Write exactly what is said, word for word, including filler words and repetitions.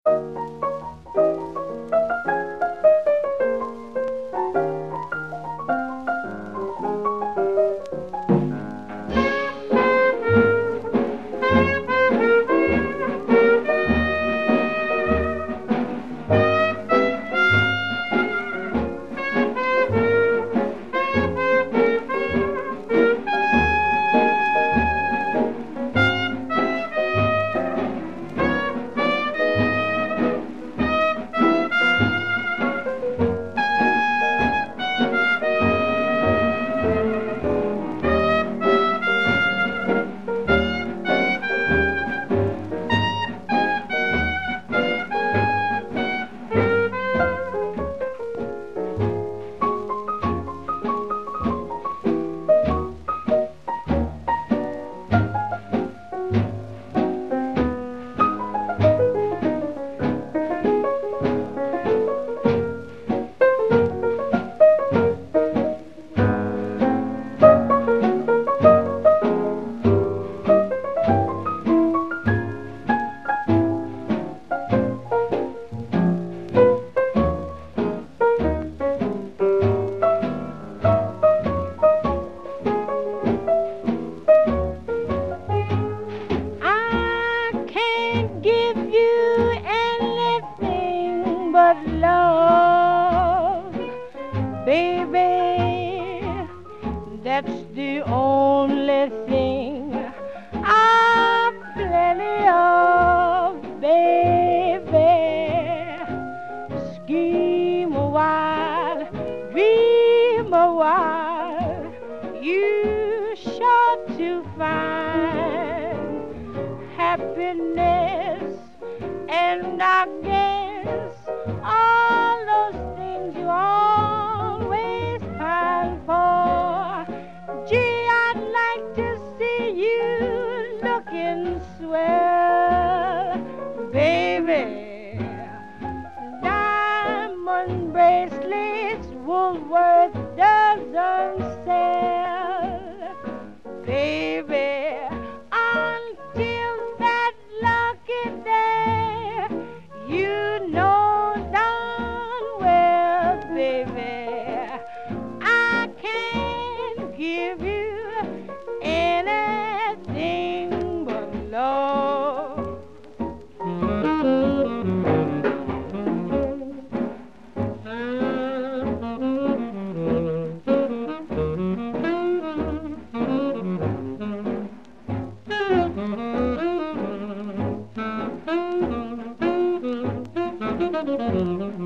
Love, baby, that's the only thing I've plenty of, baby. Scheme a while, dream a while, you sure to find happiness, and I guess all those things you always pine for. Gee, I'd like to see you looking swell, baby. Diamond bracelets Woolworth doesn't sell, baby. Until that lucky day, you know darn well, baby, I can't give you anything but love. Mm-hmm.